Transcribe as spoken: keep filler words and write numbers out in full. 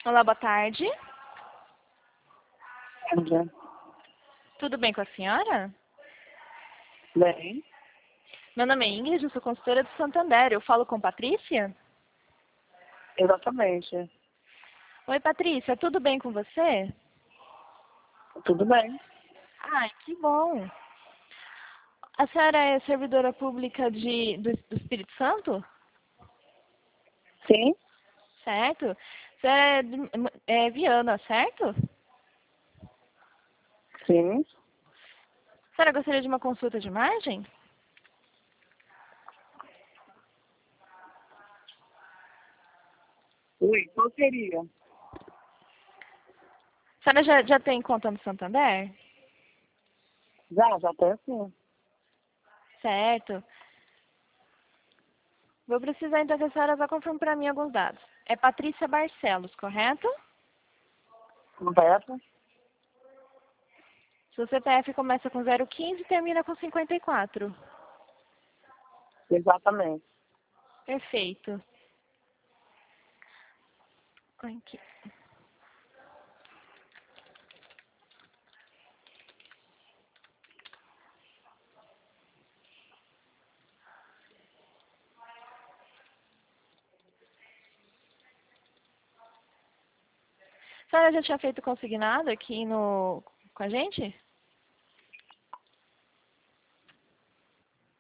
Olá, boa tarde. Bom. Tudo bem com a senhora? Bem, Meu nome é Ingrid, eu sou consultora do Santander. Eu falo com Patrícia? exatamente. Oi, Patrícia, tudo bem com você? Tudo bem. Ai, que bom. A senhora é servidora pública de, do, do Espírito Santo? Sim, Certo? A senhora é, de- é Viana, certo? sim. A senhora gostaria de uma consulta de imagem? Oi, qual seria? A senhora já, já tem conta no Santander? Já, já tem sim. Certo. Vou precisar então que a senhora vá confirmar para mim alguns dados. É Patrícia Barcelos, correto? Correto? Seu C P F começa com zero quinze e termina com cinquenta e quatro. Exatamente. Perfeito. Aqui. A senhora já tinha feito consignado aqui no, com a gente?